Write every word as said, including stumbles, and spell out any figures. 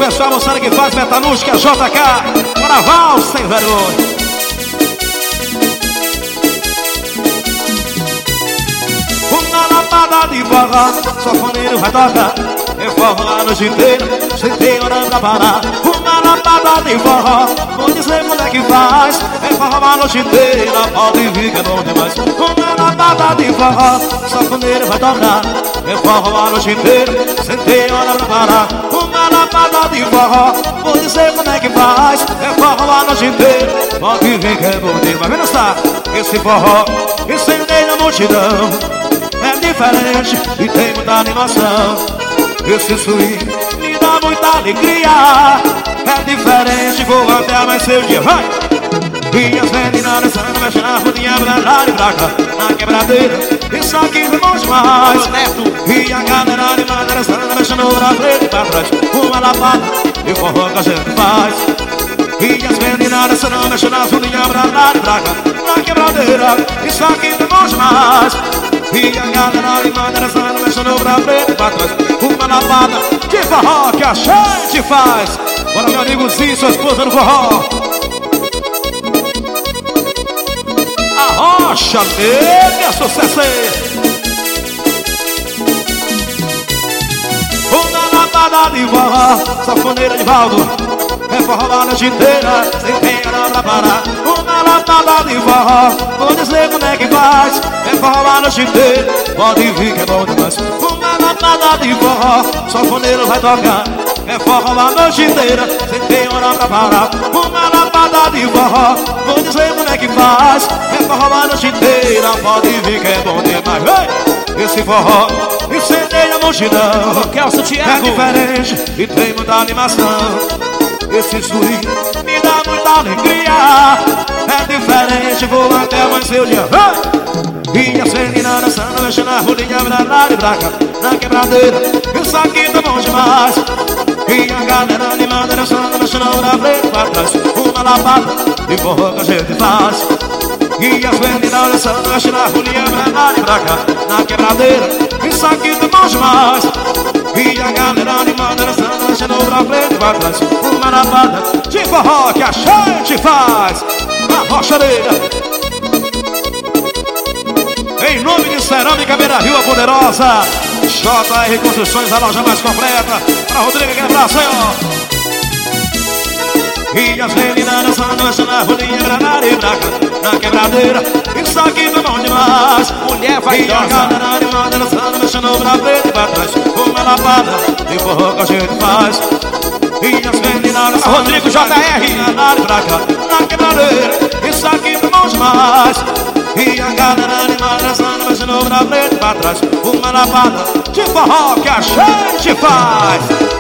pessoal, moçada que faz metalúrgica, J K, Carnaval sem vergonha. Uma lapada de forró, sanfoneiro vai tocar, é forró a noite inteira, sem ter hora pra parar. Uma lapada de forró, vou dizer como é que faz, é forró a noite inteira, pode vir que é bom demais. Uma lapada de forró, sanfoneiro vai tocar, é forró a noite inteira, sem ter hora pra parar. Uma lapada de forró, vou dizer como é que faz, é forró a noite inteira, pode vir que é bom demais. Vem dançar, esse forró, incendeia a multidão, é diferente e tem muita animação. Esse swing me dá muita alegria, é diferente, vou até amanhecer o dia, vai! E as meninas dançando, mexendo na rodinha pra lá e pra cá, na quebradeira, isso aqui foi bom demais. E a galera animada dançando, mexendo pra frente e pra trás, uma lapada e forró que a gente faz. E as meninas dançando, mexendo na rodinha pra lá e pra cá, na quebradeira, isso aqui foi bom demais. E a galera animada dançando, mexendo pra frente e pra trás, uma lapada de forró que a gente faz. Bora, meu amigo Zinho, sua esposa no forró. A Rocha Negra, sucesso aí. Uma lapada de forró, sanfoneira de Valdo, é forró a noite inteira, sem ter hora pra parar. Uma lapada de forró, vou dizer como é que faz, é forró a noite inteira, pode vir que é bom demais. Uma lapada de forró, sanfoneiro vai tocar, é forró a noite inteira, sem ter hora pra parar. Uma lapada de forró, vou dizer como é que faz, é forró a noite inteira, pode vir que é bom demais. Ei! Esse forró incendeia a multidão, é diferente e tem muita animação. Esse swing me dá muita alegria, é diferente, vou até amanhecer o dia. E as meninas dançando, mexendo na rodinha pra lá e pra cá, na quebradeira, isso aqui tá bom demais. E a galera animada dançando, mexendo pra frente e pra trás, uma lapada de forró que a gente faz. E as meninas dançando, mexendo na rodinha pra lá e pra cá, na quebradeira, isso aqui tá bom demais. E a galera animada dançando, mexendo pra frente e pra trás, uma lapada de forró que a gente faz. A Rocha Negra, em nome de Cerâmica Beira Rio, a poderosa J R Construções, a loja mais completa. Pra Rodrigo, aquele abraço aí, ó. E as meninas dançando, mexendo na rodinha pra lá e pra cá, na quebradeira, isso aqui tá bom demais. Mulher vai e a galera animada dançando, mexendo pra frente e pra trás, uma lapada de forró que a gente faz. E as meninas dançando, Rodrigo J R, pra lá e pra cá, na quebradeira, isso aqui tá bom demais. E a galera animada dançando, mexendo pra frente e pra trás, uma lapada de forró que a gente faz.